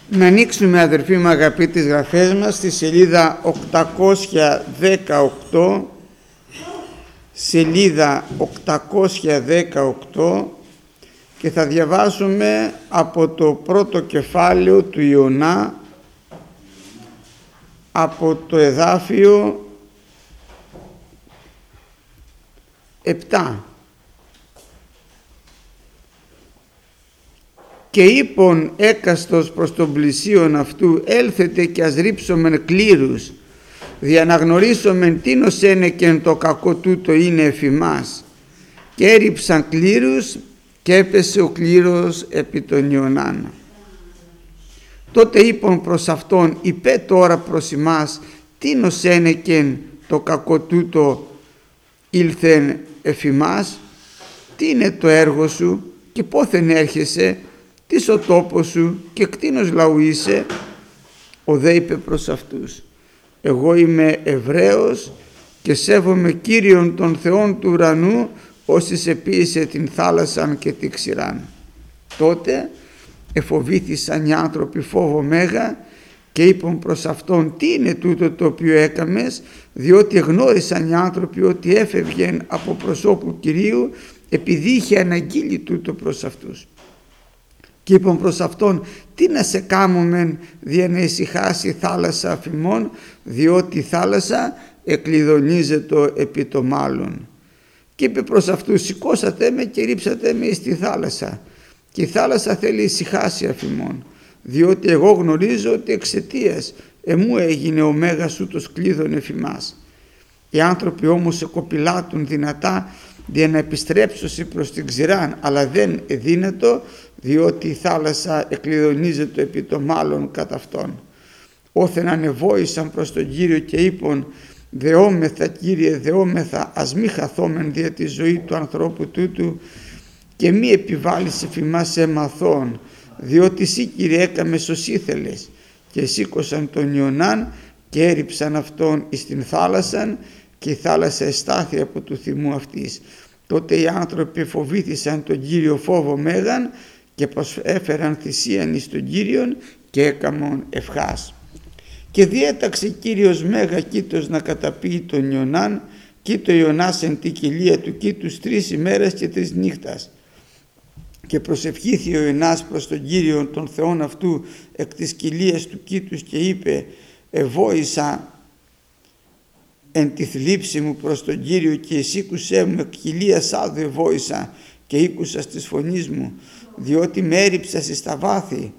Να ανοίξουμε, αδερφοί μου αγαπητοί, τις γραφές μας στη σελίδα 818, σελίδα 818, και θα διαβάσουμε από το πρώτο κεφάλαιο του Ιωνά, από το εδάφιο 7. Και είπον έκαστος προς τον πλησίον αυτού, έλθετε και ας ρίψομεν κλήρους, δια να γνωρίσομεν τίνος ένεκεν το κακό τούτο είναι εφημάς. Και έριψαν κλήρους και έπεσε ο κλήρος επί τον Ιωνάν. Τότε είπον προς αυτόν, υπέ τώρα προς ημάς, τίνος ένεκεν το κακό τούτο ήλθεν εφημάς, τι είναι το έργο σου και πόθεν έρχεσαι, τι ο τόπος σου και κτίνος λαού είσαι. Ο δε είπε προς αυτούς, εγώ είμαι Εβραίος και σέβομαι Κύριον των Θεών του ουρανού, όσοι επίησε την θάλασσαν και τη ξηράν. Τότε εφοβήθησαν οι άνθρωποι φόβο μέγα και είπαν προς αυτόν, τι είναι τούτο το οποίο έκαμες, διότι γνώρισαν οι άνθρωποι ότι έφευγεν από προσώπου Κυρίου, επειδή είχε αναγγείλει τούτο προς αυτούς. Και είπαν προς αυτόν, τι να σε κάμωμεν δια να ησυχάσει η θάλασσα αφημών, διότι η θάλασσα εκλειδονίζεται επί το μάλλον. Και είπε προς αυτούς, σηκώσατε με και ρίψατε με στη θάλασσα, και η θάλασσα θέλει ησυχάσει αφημών, διότι εγώ γνωρίζω ότι εξαιτίας εμού έγινε ο μέγας ούτως κλείδων εφημάς. Οι άνθρωποι όμως εκοπηλάτουν δυνατά για να επιστρέψουν προς την ξηράν, αλλά δεν εδύνατο, διότι η θάλασσα εκλειδονίζεται επί το μάλλον κατά αυτόν. Όθεν ανεβόησαν προς τον Κύριο και είπον, δεόμεθα Κύριε, δεόμεθα, ας μη χαθόμεν δια τη ζωή του ανθρώπου τούτου και μη επιβάλλεις εφημάς έμαθόν, διότι εσύ Κύριε έκαμες ως ήθελες. Και σήκωσαν τον Ιωνάν και έριψαν αυτόν εις την θάλασσαν, και η θάλασσα εστάθη από του θυμού αυτής. Τότε οι άνθρωποι φοβήθησαν τον Κύριο φόβο μέγαν και προσέφεραν θυσίαν εις τον Κύριον και έκαμον ευχάς. Και διέταξε Κύριος μέγα κήτος να καταπίει τον Ιωνάν, κήτο Ιωνάς εν τη κοιλία του κήτους 3 ημέρες και 3 νύχτας. Και προσευχήθη ο Ιωνάς προς τον Κύριο των Θεών αυτού εκ της κοιλίας του κήτους και είπε, ευόησα εν τη θλίψη μου προς τον Κύριο και εσήκουσέ μου, εκ κοιλίας άδου ευόησα και ήκουσας της φωνής μου, διότι με έριψας εις τα βάθη,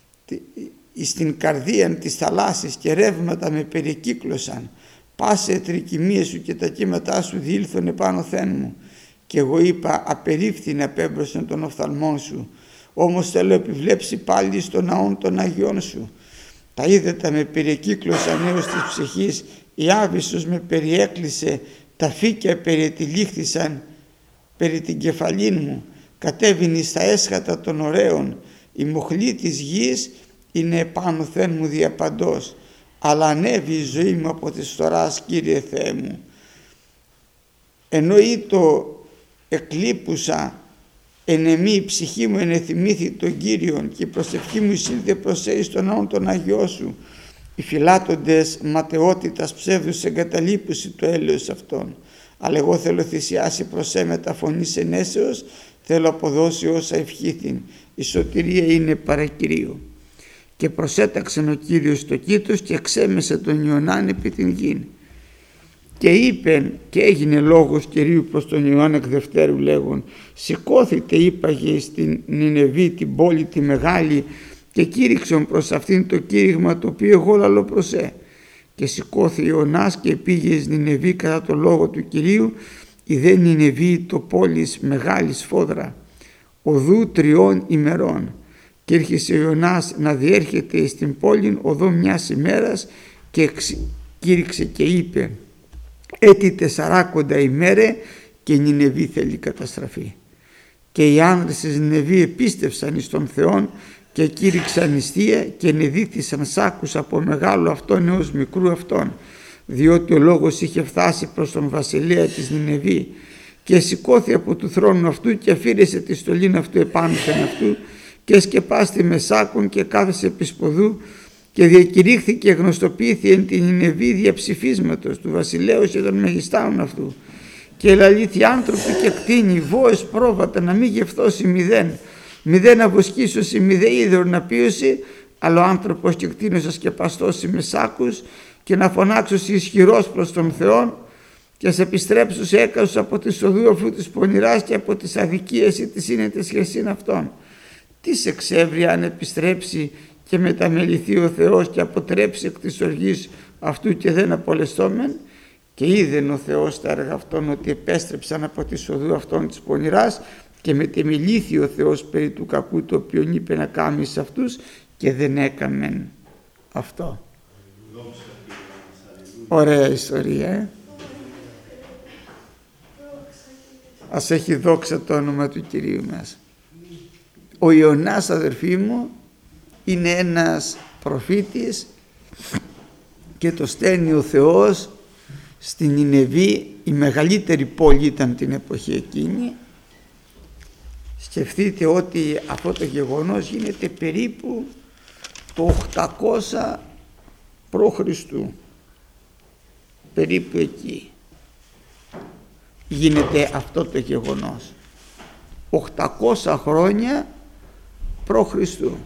στην καρδίαν της θαλάσσης και ρεύματα με περικύκλωσαν. Πάσε τρικυμίες σου και τα κύματά σου διήλθον επάνω θέν μου. Και εγώ είπα, απερίφθην απέμπροσαν των οφθαλμών σου, όμως θέλω επιβλέψει πάλι στον ναόν των Αγιών σου. Τα είδετα με περικύκλωσαν έως της ψυχής, η άβυσσος με περιέκλεισε, τα φύκια περιετυλίχθησαν περί την κεφαλήν μου, κατέβηνε στα έσχατα των ωραίων, η μοχλή της γης είναι επάνω θεν μου διαπαντός, αλλά ανέβη η ζωή μου από της φθοράς, Κύριε Θεέ μου. Ενώ το εκλείπουσα εν εμή η ψυχή μου ενεθυμήθη τον Κύριον και η προσευχή μου εισήλθε προς εις τον ναόν των Αγιών σου. Οι φυλάτοντες ματαιότητας ψεύδους εγκαταλείπουσι το έλεος αυτών. Αλλά εγώ θέλω θυσιάσει προς έμετα φωνής ενέσεως, θέλω αποδώσει όσα ευχήθην. Η σωτηρία είναι παρακυρίου. Και προσέταξεν ο Κύριος το κήτος και εξέμεσε τον Ιωνάν επί την γην. Και είπεν, και έγινε λόγος Κυρίου προς τον Ιωάννη εκ δευτέρου λέγον, σηκώθητε είπαγε στην Νινεβή την πόλη τη μεγάλη και κήρυξον προς αυτήν το κήρυγμα το οποίο εγώ λαλώ προσέ. Και σηκώθη Ιωνάς και πήγε εις Νινεβή κατά το λόγο του Κυρίου, η δε Νινεβή το πόλης μεγάλη σφόδρα, οδού 3 ημερών. Και έρχεσε ο Ιωνάς να διέρχεται στην πόλη οδό 1 ημέρας και κήρυξε και είπε, έτη 40 ημέρε και η Νινεβή θέλει καταστραφή. Και οι άνδρες της Νινεβή επίστευσαν εις τον Θεόν και κήρυξαν νηστεία και ενεδίθησαν σάκους από μεγάλο αυτόν έως μικρού αυτόν, διότι ο λόγος είχε φτάσει προς τον βασιλέα της Νινεβή. Και σηκώθη από του θρόνου αυτού και αφήρεσε τη στολήν αυτού επάνω αυτού και σκεπάστη μεσάκων και κάθεσε επί σποδού και διακηρύχθηκε, γνωστοποιήθη εν την Νινεβή διαψηφίσματος του βασιλέως και των μεγιστάων αυτού. Και ελαλήθη άνθρωποι και κτίνη, βόες πρόβατα να μην γευθώσει μηδέν αβοσκήσωση, μηδέ είδωρ να πίωση, αλλά ο άνθρωπος και κτίνος ασκεπαστώσει με σάκους και να φωνάξωση ισχυρός προς τον Θεόν και σε επιστρέψους έκασους από τη σοδού αυτού της πονηράς και από τις αδικίες ή της είναι της χερσίν αυτών. Τι σε ξέβρει αν επιστρέψει και μεταμεληθεί ο Θεός και αποτρέψει εκ της οργής αυτού και δεν απολεστόμεν? Και είδεν ο Θεός τα έργα αυτών ότι επέστρεψαν από τη σοδού αυτών της πονηράς και μετεμιλήθη ο Θεός περί του κακού το οποίον είπε να κάνει σε αυτούς και δεν έκαμεν αυτό. Ωραία ιστορία, Ας έχει δόξα το όνομα του Κυρίου μας. Ο Ιωνάς, αδερφοί μου, είναι ένας προφήτης και το στέλνει ο Θεός στην Νινεβή. Η μεγαλύτερη πόλη ήταν την εποχή εκείνη. Σκεφτείτε ότι αυτό το γεγονός γίνεται περίπου το 800 π.Χ. Περίπου εκεί γίνεται αυτό το γεγονός. 800 χρόνια π.Χ.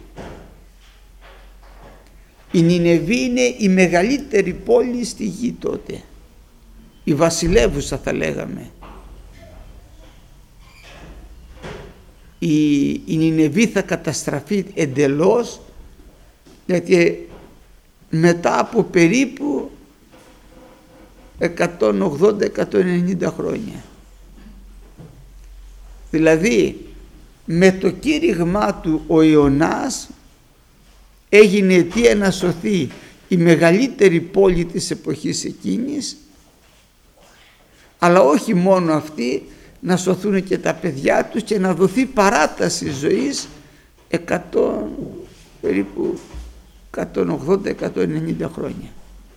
Η Νινεβή είναι η μεγαλύτερη πόλη στη γη τότε, η βασιλεύουσα θα λέγαμε. Η Νινεβή θα καταστραφεί εντελώς, γιατί μετά από περίπου 180-190 χρόνια, δηλαδή με το κήρυγμά του ο Ιωνάς έγινε αιτία να σωθεί η μεγαλύτερη πόλη της εποχής εκείνης, αλλά όχι μόνο αυτή, να σωθούν και τα παιδιά τους και να δοθεί παράταση ζωής περίπου 180-190 χρόνια.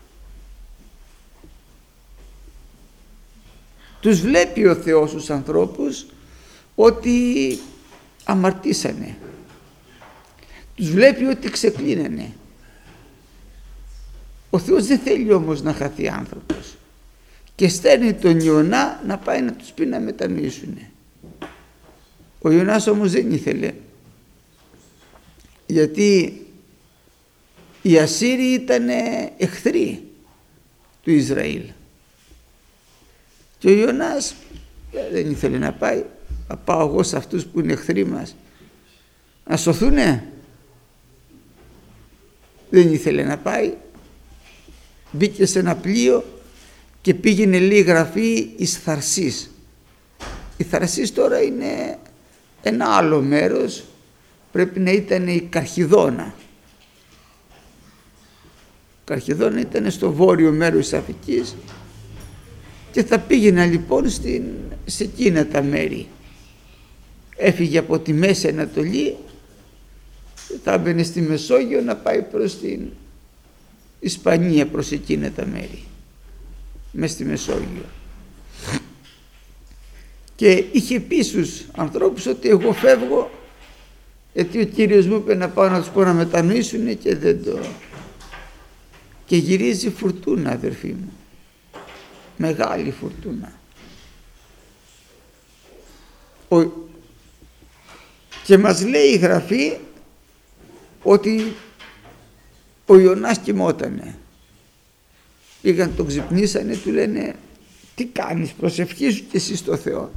Τους βλέπει ο Θεός τους ανθρώπους ότι αμαρτήσανε. Τους βλέπει ότι ξεκλίνανε. Ο Θεός δεν θέλει όμως να χαθεί άνθρωπος και στέλνει τον Ιωνά να πάει να τους πει να μετανοήσουν. Ο Ιωνάς όμως δεν ήθελε, γιατί οι Ασσύριοι ήταν εχθροί του Ισραήλ και ο Ιωνάς δεν ήθελε να πάει. Θα πάω εγώ σε αυτούς που είναι εχθροί μας να σωθούνε? Δεν ήθελε να πάει. Μπήκε σε ένα πλοίο και πήγαινε, λέει γραφή, εις Θαρσής. Η Θαρσής τώρα είναι ένα άλλο μέρος, πρέπει να ήταν η Καρχιδόνα. Η Καρχιδόνα ήταν στο βόρειο μέρος της Αφρικής και θα πήγαινε λοιπόν σε εκείνα τα μέρη. Έφυγε από τη Μέση Ανατολή, θα μπαινε στη Μεσόγειο να πάει προς την Ισπανία, προς εκείνα τα μέρη, μες στη Μεσόγειο. Και είχε πει στους ανθρώπους ότι εγώ φεύγω, γιατί ο Κύριος μου είπε να πάω να τους πω να μετανοήσουν και δεν το... Και γυρίζει φουρτούνα, αδερφοί μου, μεγάλη φουρτούνα. Και μας λέει η Γραφή ότι ο Ιωνάς κοιμότανε. Πήγαν, τον ξυπνήσανε, του λένε τι κάνεις, προσευχήσου και εσύ στο Θεό.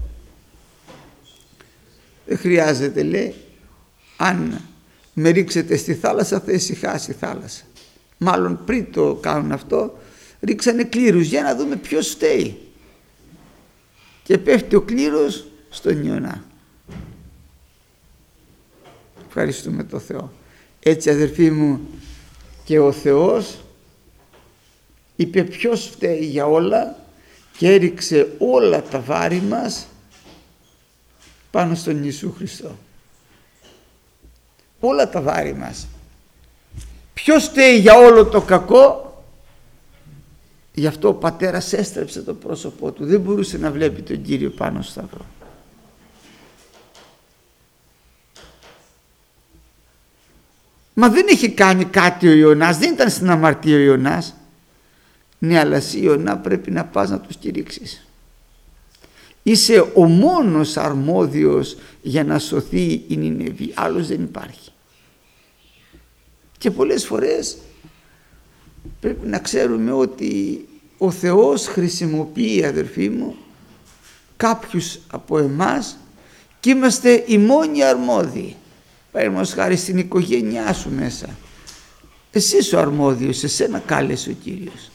Δεν χρειάζεται, λέει, αν με ρίξετε στη θάλασσα θα ησυχάσει η θάλασσα. Μάλλον πριν το κάνουν αυτό ρίξανε κλήρους για να δούμε ποιος φταίει. Και πέφτει ο κλήρος στον Ιωνά. Ευχαριστούμε το Θεό. Έτσι, αδερφοί μου, και ο Θεός είπε ποιος φταίει για όλα και έριξε όλα τα βάρη μας πάνω στον Ιησού Χριστό. Όλα τα βάρη μας. Ποιος φταίει για όλο το κακό? Γι' αυτό ο πατέρας έστρεψε το πρόσωπό του. Δεν μπορούσε να βλέπει τον Κύριο πάνω στο σταυρό. Μα δεν έχει κάνει κάτι ο Ιωνάς, δεν ήταν στην αμαρτία ο Ιωνάς. Ναι, αλλά εσύ Ιωνά πρέπει να πας να τους κηρύξεις. Είσαι ο μόνος αρμόδιος για να σωθεί η Νινεβή, άλλος δεν υπάρχει. Και πολλές φορές πρέπει να ξέρουμε ότι ο Θεός χρησιμοποιεί, αδερφοί μου, κάποιους από εμάς και είμαστε οι μόνοι αρμόδιοι. Παραδείγματος χάρη στην οικογένειά σου μέσα. Εσύ είσαι ο αρμόδιος, εσένα κάλεσε ο Κύριος.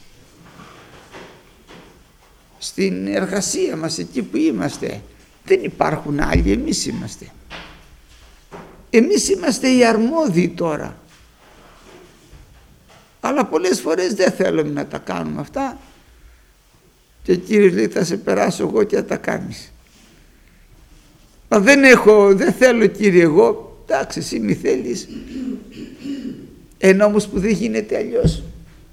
Στην εργασία μας, εκεί που είμαστε, δεν υπάρχουν άλλοι, εμείς είμαστε. Εμείς είμαστε οι αρμόδιοι τώρα. Αλλά πολλές φορές δεν θέλουμε να τα κάνουμε αυτά και ο Κύριος λέει θα σε περάσω εγώ και θα τα κάνεις. Μα δεν θέλω Κύριε εγώ, εντάξει εσύ μη θέλεις, ενώ όμως που δεν γίνεται αλλιώς.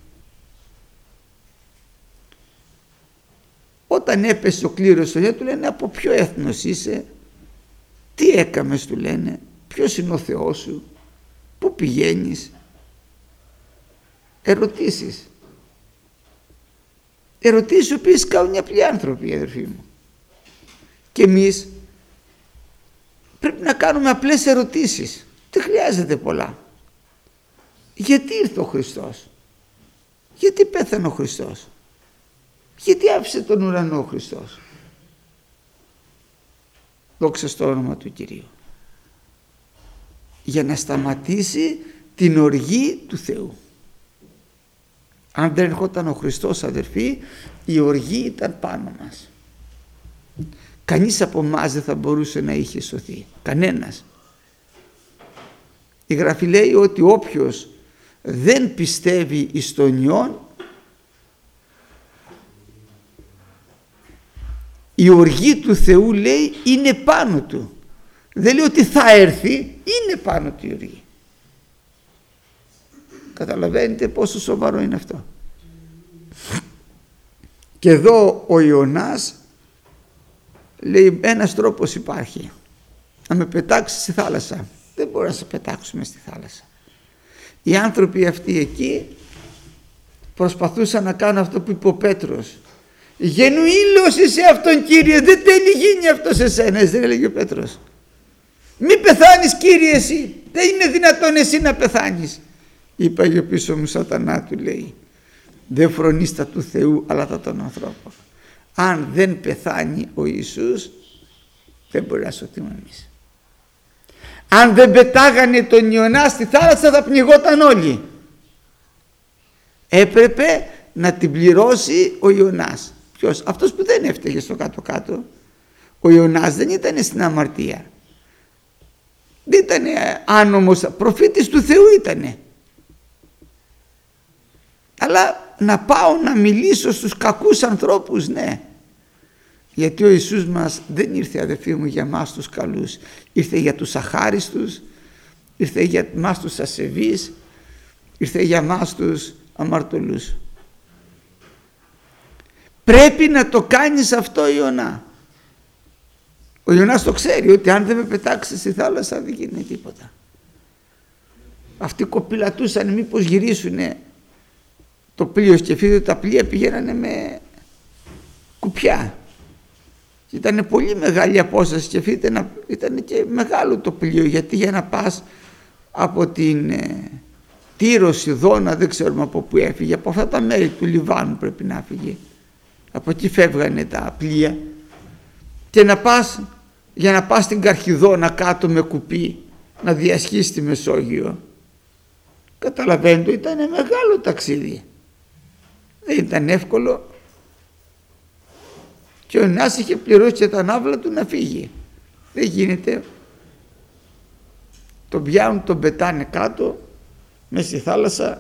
Όταν έπεσε ο κλήρος στο του λένε από ποιο έθνος είσαι, τι έκαμες του λένε, ποιος είναι ο Θεός σου, πού πηγαίνεις. Ερωτήσεις οι οποίες κάνουν απλοί άνθρωποι, αδερφοί μου. Και εμείς πρέπει να κάνουμε απλές ερωτήσεις, δεν χρειάζεται πολλά. Γιατί ήρθε ο Χριστός, γιατί πέθανε ο Χριστός, γιατί άφησε τον ουρανό ο Χριστός. Δόξα στο όνομα του Κυρίου. Για να σταματήσει την οργή του Θεού. Αν δεν ερχόταν ο Χριστός, αδερφοί, η οργή ήταν πάνω μας. Κανείς από εμάς δεν θα μπορούσε να είχε σωθεί. Κανένας. Η Γραφή λέει ότι όποιος δεν πιστεύει εις τον Υιόν, η οργή του Θεού, λέει, είναι πάνω του. Δεν λέει ότι θα έρθει, είναι πάνω του η οργή. Καταλαβαίνετε πόσο σοβαρό είναι αυτό. Και εδώ ο Ιωνάς λέει ένας τρόπος υπάρχει, να με πετάξεις στη θάλασσα. Δεν μπορεί να σε πετάξουμε στη θάλασσα. Οι άνθρωποι αυτοί εκεί προσπαθούσαν να κάνουν αυτό που είπε ο Πέτρος. Γενουήλος είσαι αυτόν Κύριε, δεν τέλει γίνει αυτό σε σένα, δεν έλεγε ο Πέτρος. Μη πεθάνεις Κύριε εσύ, δεν είναι δυνατόν εσύ να πεθάνεις. Είπα για πίσω μου σατανά, του λέει, δεν φρονείς τα του Θεού αλλά τα των ανθρώπων. Αν δεν πεθάνει ο Ιησούς δεν μπορεί να σωθούμε εμείς. Αν δεν πετάγανε τον Ιωνά στη θάλασσα θα πνιγόταν όλοι. Έπρεπε να την πληρώσει ο Ιωνάς. Ποιος? Αυτός που δεν έφταιγε στο κάτω-κάτω. Ο Ιωνάς δεν ήταν στην αμαρτία. Δεν ήταν άνομος, προφήτης του Θεού ήτανε. Αλλά να πάω να μιλήσω στους κακούς ανθρώπους, ναι. Γιατί ο Ιησούς μας δεν ήρθε, αδελφοί μου, για μας τους καλούς. Ήρθε για τους αχάριστους, ήρθε για μας τους ασεβείς, ήρθε για μας τους αμαρτωλούς. Πρέπει να το κάνεις αυτό, Ιωνά. Ο Ιωνάς το ξέρει ότι αν δεν με πετάξεις στη θάλασσα δεν γίνει τίποτα. Αυτοί κοπηλατούσαν μήπως γυρίσουνε το πλοίο, σκεφτείτε τα πλοία πηγαίνανε με κουπιά. Ήταν πολύ μεγάλη απόσταση, σκεφτείτε, ήταν και μεγάλο το πλοίο, γιατί για να πας από την Τύρο, Σιδώνα, δεν ξέρουμε από πού έφυγε, από αυτά τα μέρη του Λιβάνου πρέπει να φύγει. Από εκεί φεύγανε τα πλοία και για να πας στην Καρχιδώνα κάτω με κουπί να διασχίσεις τη Μεσόγειο. Καταλαβαίνετε, ήταν μεγάλο ταξίδι, δεν ήταν εύκολο και ο Ιωνάς είχε πληρώσει και τα ναύλα του να φύγει. Δεν γίνεται. Τον πιάνουν, τον πετάνε κάτω μέσα στη θάλασσα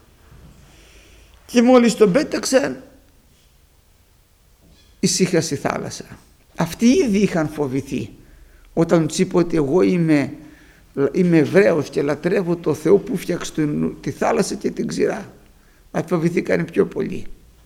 και μόλις τον πέταξαν ησύχασε η θάλασσα. Αυτοί ήδη είχαν φοβηθεί όταν τους είπε ότι εγώ είμαι Εβραίος και λατρεύω το Θεό που φτιάξε τη θάλασσα και την ξηρά. Μα φοβηθήκανε πιο πολύ.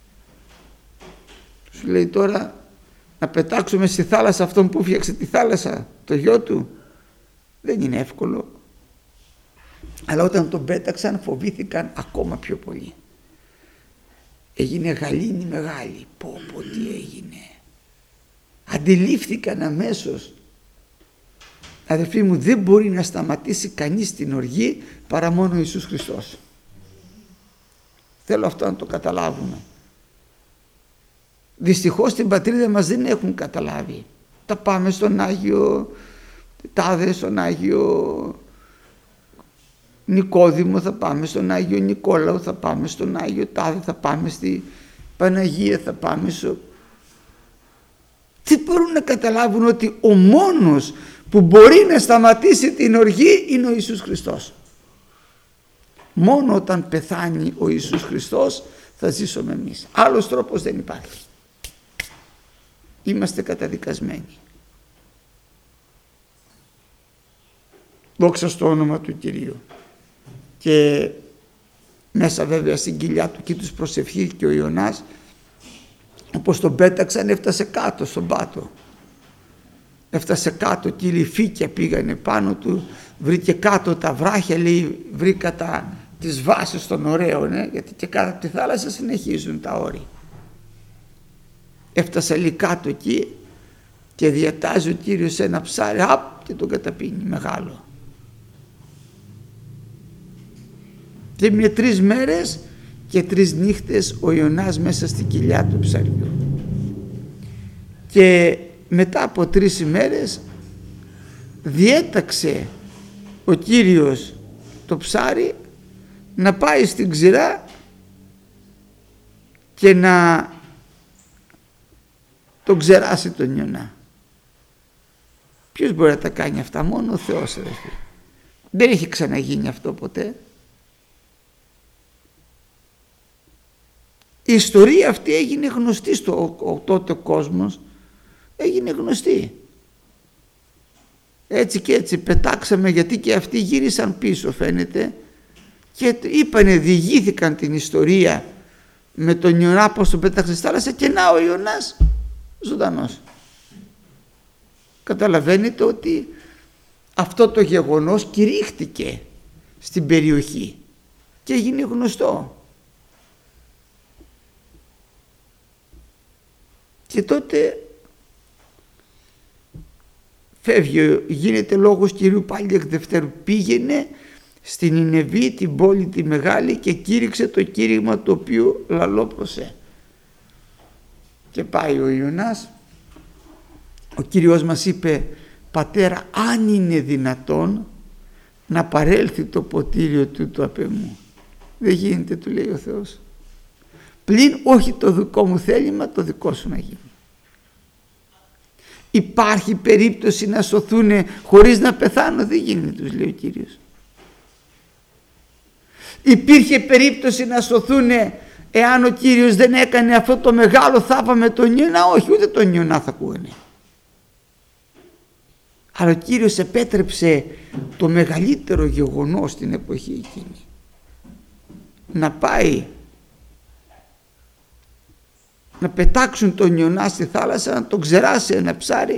Σου λέει τώρα να πετάξουμε στη θάλασσα αυτόν που φτιάξε τη θάλασσα, το γιο του. Δεν είναι εύκολο. Αλλά όταν τον πέταξαν φοβήθηκαν ακόμα πιο πολύ. Έγινε γαλήνη μεγάλη. Πω τι έγινε. Αντιλήφθηκαν αμέσως. Αδελφοί μου, δεν μπορεί να σταματήσει κανείς την οργή παρά μόνο ο Ιησούς Χριστός. Θέλω αυτό να το καταλάβουμε. Δυστυχώς στην πατρίδα μας δεν έχουν καταλάβει. Τα πάμε στον Άγιο Τάδε, στον Άγιο Νικόδημο, θα πάμε στον Άγιο Νικόλαο, θα πάμε στον Άγιο Τάδε, θα πάμε στη Παναγία, θα πάμε Τι μπορούν να καταλάβουν ότι ο μόνος που μπορεί να σταματήσει την οργή είναι ο Ιησούς Χριστός. Μόνο όταν πεθάνει ο Ιησούς Χριστός θα ζήσουμε εμείς. Άλλος τρόπος δεν υπάρχει. Είμαστε καταδικασμένοι. Δόξα στο όνομα του Κυρίου. Και μέσα βέβαια στην κοιλιά του και τους προσευχήθηκε ο Ιωνάς, όπως τον πέταξαν έφτασε κάτω στον πάτο. Έφτασε κάτω και οι λυφίκια πήγανε πάνω του, βρήκε κάτω τα βράχια, λέει, βρήκα τις βάσεις των ωραίων, γιατί και κάτω από τη θάλασσα συνεχίζουν τα όρη. Έφτασε λέει κάτω εκεί και διατάζει ο Κύριος ένα ψάρι, και τον καταπίνει μεγάλο. Και με 3 μέρες και 3 νύχτες ο Ιωνάς μέσα στην κοιλιά του ψαριού. Και μετά από 3 ημέρες διέταξε ο Κύριος το ψάρι να πάει στην ξηρά και να τον ξεράσει τον Ιωνά. Ποιος μπορεί να τα κάνει αυτά? Μόνο ο Θεός, αδελφοί. Δεν έχει ξαναγίνει αυτό ποτέ. Η ιστορία αυτή έγινε γνωστή στο τότε κόσμος, έγινε γνωστή. Έτσι και έτσι πετάξαμε, γιατί και αυτοί γύρισαν πίσω φαίνεται και είπανε, διηγήθηκαν την ιστορία με τον Ιωνά πως τον πέταξε στη θάλασσα και να ο Ιωνάς ζωντανός. Καταλαβαίνετε ότι αυτό το γεγονός κηρύχτηκε στην περιοχή και έγινε γνωστό. Και τότε φεύγει, γίνεται λόγος Κυρίου πάλι εκ δευτέρου. Πήγαινε στην Νινεβή, την πόλη τη μεγάλη, και κήρυξε το κήρυγμα το οποίο λαλόπωσε. Και πάει ο Ιωνάς, ο Κύριος μας είπε, πατέρα, αν είναι δυνατόν να παρέλθει το ποτήριο τούτο απ' εμού. Δεν γίνεται, του λέει ο Θεός. Πλην όχι το δικό μου θέλημα, το δικό σου να γίνει. Υπάρχει περίπτωση να σωθούν χωρίς να πεθάνω? Δεν γίνεται, τους λέει ο Κύριος. Υπήρχε περίπτωση να σωθούν εάν ο Κύριος δεν έκανε αυτό το μεγάλο θαύμα με τον Ιωνά? Όχι, ούτε τον Ιωνά θα ακούγανε. Αλλά ο Κύριος επέτρεψε το μεγαλύτερο γεγονός στην εποχή εκείνη να πάει να πετάξουν τον Ιωνά στη θάλασσα, να τον ξεράσει ένα ψάρι,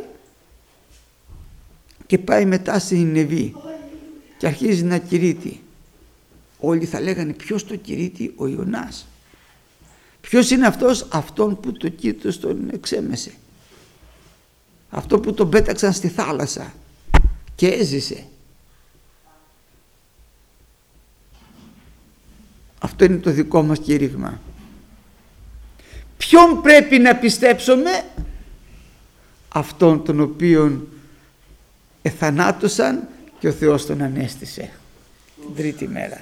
και πάει μετά στη Νινεβή και αρχίζει να κηρύττει. Όλοι θα λέγανε, ποιος το κηρύττει? Ο Ιωνάς. Ποιος είναι αυτός? Αυτόν που το Κύριος τον εξέμεσε, αυτό που τον πέταξαν στη θάλασσα και έζησε. Αυτό είναι το δικό μας κήρυγμα. Ποιον πρέπει να πιστέψουμε? Αυτόν τον οποίον εθανάτωσαν και ο Θεός τον ανέστησε την τρίτη μέρα.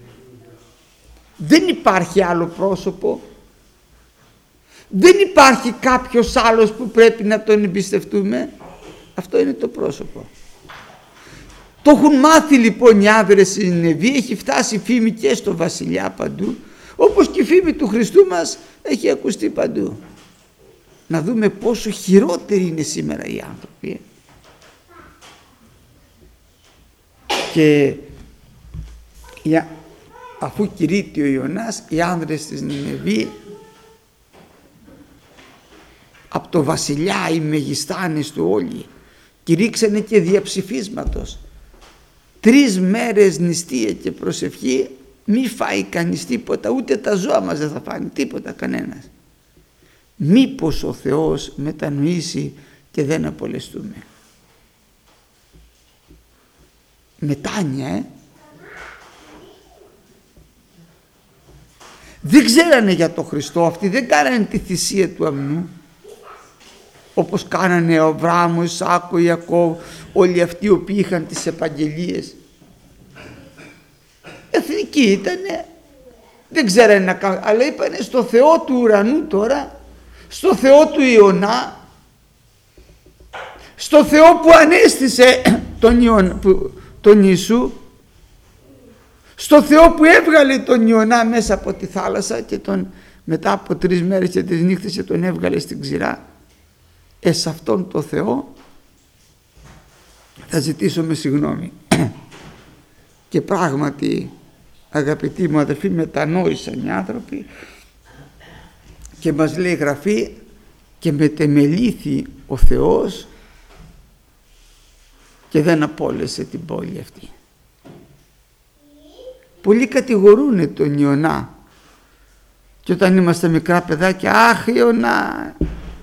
Δεν υπάρχει άλλο πρόσωπο, δεν υπάρχει κάποιος άλλος που πρέπει να τον εμπιστευτούμε. Αυτό είναι το πρόσωπο. Το έχουν μάθει λοιπόν οι άνδρες στη Νινεβή, έχει φτάσει η φήμη και στο βασιλιά παντού, όπως και η φήμη του Χριστού μας έχει ακουστεί παντού. Να δούμε πόσο χειρότεροι είναι σήμερα οι άνθρωποι. Και αφού κηρύττει ο Ιωνάς, οι άνδρες της Νινεβή, από το βασιλιά, οι μεγιστάνες του όλοι, κηρύξανε και διαψηφίσματος 3 μέρες νηστεία και προσευχή, μη φάει κανείς τίποτα, ούτε τα ζώα μας δεν θα φάνε τίποτα κανένας. Μήπως ο Θεός μετανοήσει και δεν απολεστούμε. Μετάνοια, Δεν ξέρανε για τον Χριστό αυτοί, δεν κάνανε τη θυσία του αμνού όπως κάνανε ο Αβραάμ, ο Ισάκ, ο Ιακώβ, όλοι αυτοί οι οποίοι είχαν τις επαγγελίες. Εθνικοί ήτανε, δεν ξέρανε να κάνουν, αλλά είπανε στο Θεό του ουρανού τώρα, στο Θεό του Ιωνά, στο Θεό που ανέστησε τον Ιησού, στο Θεό που έβγαλε τον Ιωνά μέσα από τη θάλασσα και μετά από 3 μέρες και 3 νύχτες και τον έβγαλε στην ξηρά, σε αυτόν το Θεό θα ζητήσουμε συγγνώμη. Και πράγματι, αγαπητοί μου αδελφοί, μετανόησαν οι άνθρωποι και μας λέει η Γραφή, και μετεμελήθη ο Θεός και δεν απόλυσε την πόλη αυτή. Πολλοί κατηγορούν τον Ιωνά και όταν είμαστε μικρά παιδάκια, αχ Ιωνά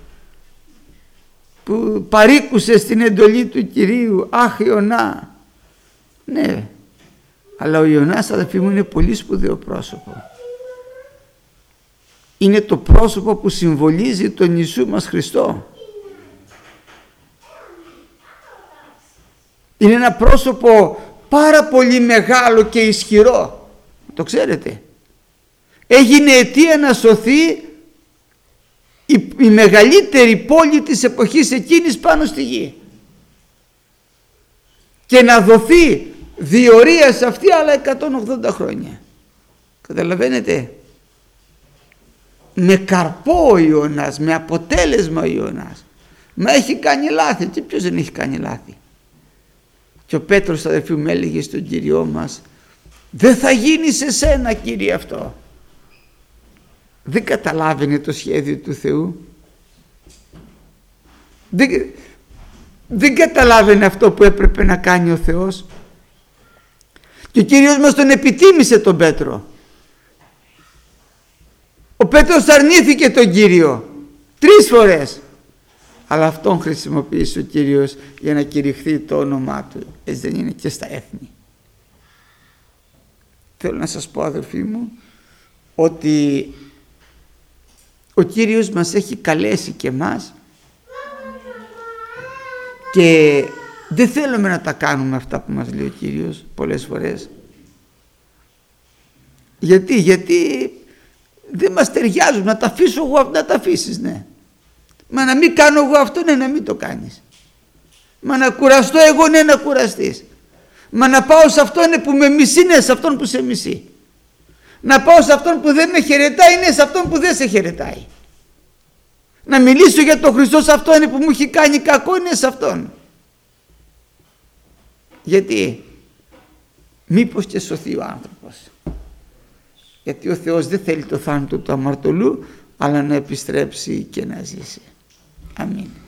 που παρήκουσε στην εντολή του Κυρίου, αχ Ιωνά. Ναι, αλλά ο Ιωνάς, αδελφοί μου, είναι πολύ σπουδαίο πρόσωπο. Είναι το πρόσωπο που συμβολίζει τον Ιησού μας Χριστό. Είναι ένα πρόσωπο πάρα πολύ μεγάλο και ισχυρό. Το ξέρετε. Έγινε αιτία να σωθεί η μεγαλύτερη πόλη της εποχής εκείνης πάνω στη γη. Και να δοθεί διορία σε αυτή άλλα 180 χρόνια. Καταλαβαίνετε. Με καρπό ο Ιωνάς, με αποτέλεσμα ο Ιωνάς. Μα έχει κάνει λάθη. Και ποιος δεν έχει κάνει λάθη. Και ο Πέτρος, αδελφοί μου, έλεγε στον Κύριό μας, δεν θα γίνει σε σένα, Κύριε, αυτό. Δεν καταλάβαινε το σχέδιο του Θεού. Δεν καταλάβαινε αυτό που έπρεπε να κάνει ο Θεός. Και ο Κύριος μας τον επιτίμησε τον Πέτρο. Ο Πέτρος αρνήθηκε τον Κύριο 3 φορές. Αλλά αυτόν χρησιμοποίησε ο Κύριος για να κηρυχθεί το όνομά του. Έτσι δεν είναι και στα έθνη. Θέλω να σας πω, αδελφοί μου, ότι ο Κύριος μας έχει καλέσει και εμάς και δεν θέλουμε να τα κάνουμε αυτά που μας λέει ο Κύριος πολλές φορές. Γιατί δεν μας ταιριάζουν. Να τα αφήσω εγώ, να τα αφήσεις, ναι. Μα να μην κάνω εγώ αυτό, ναι, να μην το κάνεις. Μα να κουραστώ εγώ, ναι, να κουραστείς. Μα να πάω σε αυτόν που με μισεί, ναι, σε αυτόν που σε μισεί. Να πάω σε αυτόν που δεν με χαιρετάει, ναι, σε αυτόν που δεν σε χαιρετάει. Να μιλήσω για τον Χριστό σε αυτόν που μου έχει κάνει κακό, ναι, σε αυτόν. Γιατί μήπως και σωθεί ο άνθρωπος. Γιατί ο Θεός δεν θέλει το θάνατο του αμαρτωλού, αλλά να επιστρέψει και να ζήσει. Αμήν.